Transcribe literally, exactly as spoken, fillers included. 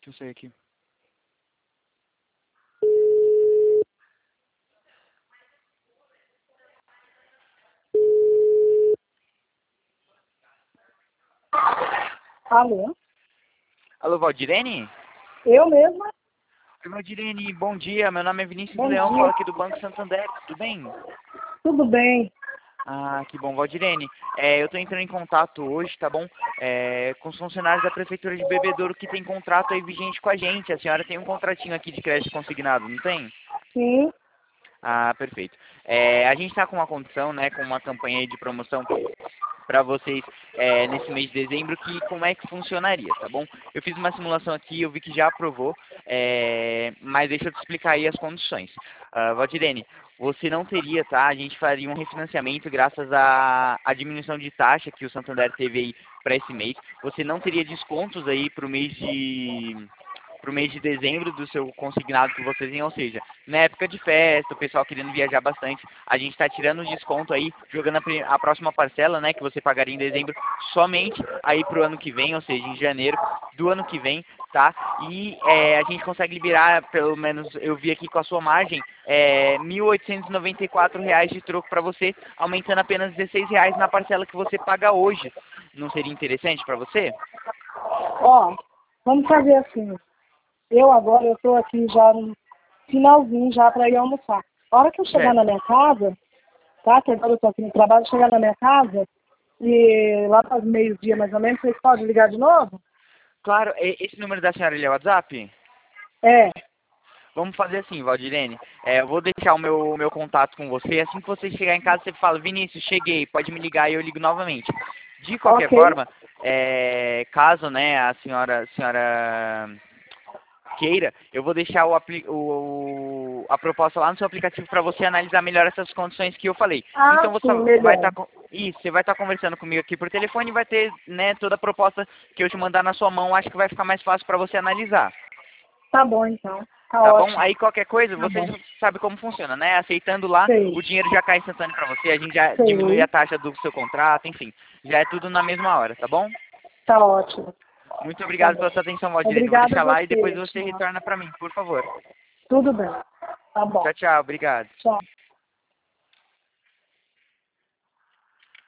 Deixa eu sair aqui. Alô? Alô, Valdirene? Eu mesma? Oi, Valdirene, bom dia. Meu nome é Vinícius Bom Leão, dia. falo aqui do Banco Santander. Tudo bem? Tudo bem? Ah, que bom, Valdirene. É, eu estou entrando em contato hoje, tá bom? É, com os funcionários da Prefeitura de Bebedouro que tem contrato aí vigente com a gente. A senhora tem um contratinho aqui de crédito consignado, não tem? Sim. Ah, perfeito. É, a gente está com uma condição, né, com uma campanha aí de promoção para vocês é, nesse mês de dezembro, que como é que funcionaria, tá bom? Eu fiz uma simulação aqui, eu vi que já aprovou, é, mas deixa eu te explicar aí as condições. Uh, Valdirene, você não teria, tá? A gente faria um refinanciamento graças à, à diminuição de taxa que o Santander teve aí para esse mês. Você não teria descontos aí para o mês de para o mês de dezembro do seu consignado que vocês têm, ou seja, na época de festa, o pessoal querendo viajar bastante, a gente está tirando o desconto aí, jogando a, pri- a próxima parcela, né, que você pagaria em dezembro, somente aí para o ano que vem, ou seja, em janeiro do ano que vem, tá? E é, a gente consegue liberar, pelo menos eu vi aqui com a sua margem, é, mil oitocentos e noventa e quatro reais de troco para você, aumentando apenas dezesseis reais na parcela que você paga hoje. Não seria interessante para você? Ó, vamos fazer assim. Eu agora, eu tô aqui já no finalzinho já para ir almoçar. A hora que eu chegar Certo. na minha casa, tá? Que agora eu tô aqui no trabalho, chegar na minha casa, e lá para meio-dia mais ou menos, vocês podem ligar de novo? Claro, e- esse número da senhora ele é o WhatsApp? É, Vamos fazer assim, Valdirene. É, eu vou deixar o meu, meu contato com você. Assim que você chegar em casa, você fala, Vinícius, cheguei, pode me ligar e eu ligo novamente. De qualquer ok. forma, é, caso né, a senhora, a senhora queira, eu vou deixar o, apli- o- a proposta lá no seu aplicativo para você analisar melhor essas condições que eu falei. Ah, Então você sim, vai melhor. estar isso, você vai estar conversando comigo aqui por telefone e vai ter né, toda a proposta que eu te mandar na sua mão. Acho que vai ficar mais fácil para você analisar. Tá bom, então. Tá Tá bom? ótimo. Aí qualquer coisa, Tá você bom. já sabe como funciona, né? Aceitando lá, Sei, o dinheiro já cai instantâneo para você, a gente já diminui a sei. taxa do seu contrato, enfim. Já é tudo na mesma hora, tá bom? Tá ótimo. Muito Tá obrigado bom. pela sua atenção, Valdirene. Vou Obrigada a deixar lá e depois você. você Tchau. retorna para mim, por favor. Tudo bem. Tá bom. Tchau, tchau. Obrigado. Tchau.